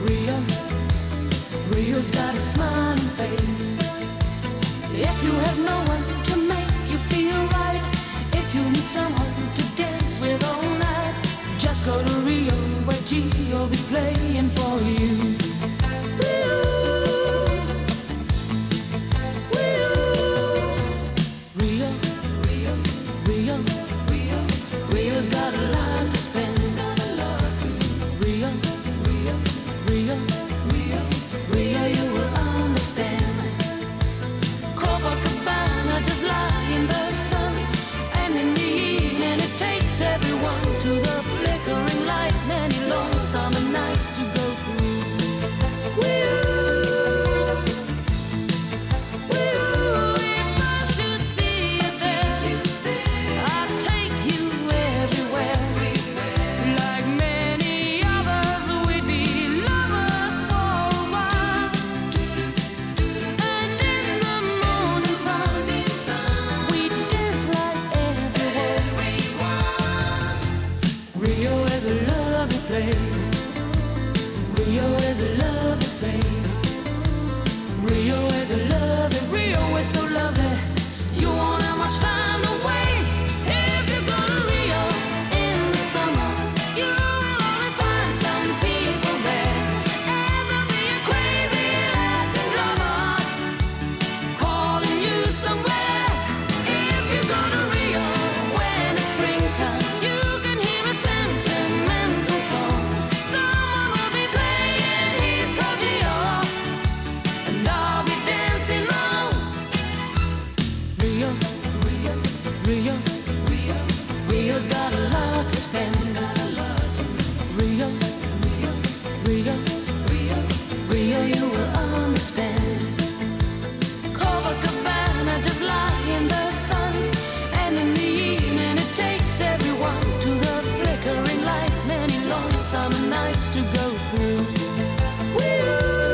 Rio, Rio's got a smiling face. If you have no one to make you feel right, if you need someone to dance with all night, just go to Rio where Gio'll be playing for you. Rio, Rio, Rio, Rio, Rio, Rio, Rio's got a lot to spend. Rio, Rio, Rio, Rio, Rio, you will understand. Copacabana just lie in the sun, and in the evening it takes everyone to the flickering lights. Many long summer nights to go through. Rio, Rio, if I should see you there, I'd take you everywhere. Like many others, we'd be lovers for a while. And in the morning sun, we'd dance like everywhere. Rio is a lovely place. Rio is a lovely place. Rio is a lovely, Rio is so lovely. You won't have much time to waste. If you go to Rio in the summer, you will always find some people there. And there'll be a crazy Latin drummer calling you somewhere. If you go to Rio when it's springtime, you can hear a sentimental song. Someone will be playing, he's called Gio, and I'll be dancing on. Rio, Rio, Rio, Rio, Rio's got a lot to spend. Rio, Rio, Rio, Rio, Rio, you will understand. Copacabana just lie in the sun, and in the evening it takes everyone to the flickering lights. Many long summer nights to go through. Rio,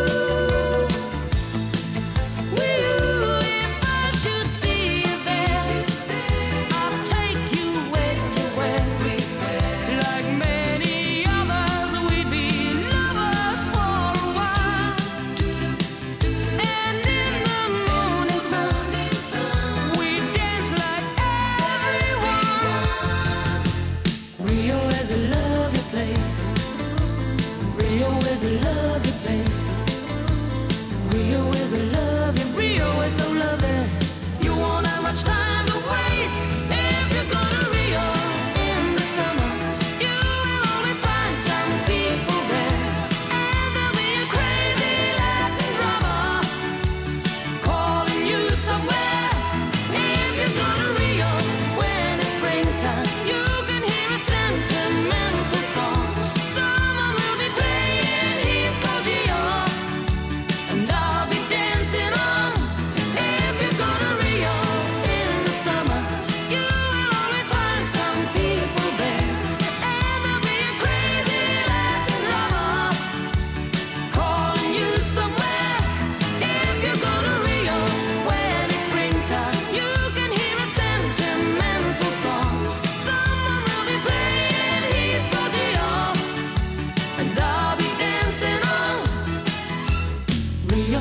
Rio, if I should see you there, I'll take you everywhere. Like many others, we'd be lovers for a while. And in the morning sun, we'd dance like everyone. Rio is a lovely place. Rio is a lovely place. Rio is a lovely, Rio is so lovely. You won't have much time to waste. If you go to Rio in the summer, you will always find some people there. And there'll be a crazy Latin drummer calling you somewhere. If you go to Rio when it's springtime, you can hear a sentimental song. Someone will be playing, he's called Gio, and I'll be dancing on. If you go to Rio in the summer, you will always find some people there. And there'll be a crazy Latin drummer calling you somewhere. If you go to Rio when it's springtime, you can hear a sentimental song. Someone will be playing, he's called Gio, and I'll be dancing on. Rio,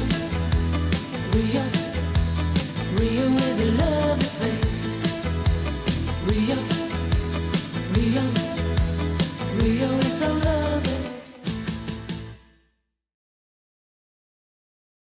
Rio, Rio is a lovely place. Rio.